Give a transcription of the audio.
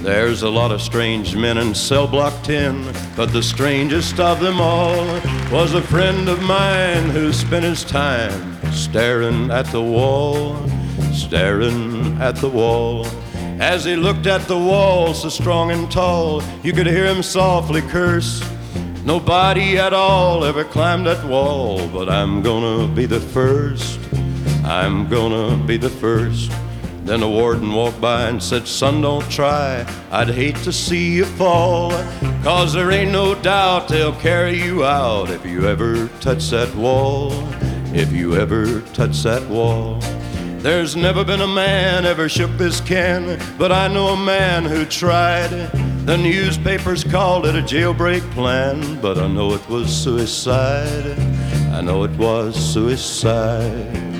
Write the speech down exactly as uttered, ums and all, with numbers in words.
There's a lot of strange men in cell block ten, but the strangest of them all was a friend of mine who spent his time staring at the wall, staring at the wall. As he looked at the wall so strong and tall, you could hear him softly curse. Nobody at all ever climbed that wall, but I'm gonna be the first, I'm gonna be the first. Then the warden walked by and said, son, don't try, I'd hate to see you fall, 'cause there ain't no doubt they'll carry you out if you ever touch that wall, if you ever touch that wall. There's never been a man ever shook this can, but I know a man who tried. The newspapers called it a jailbreak plan, but I know it was suicide, I know it was suicide.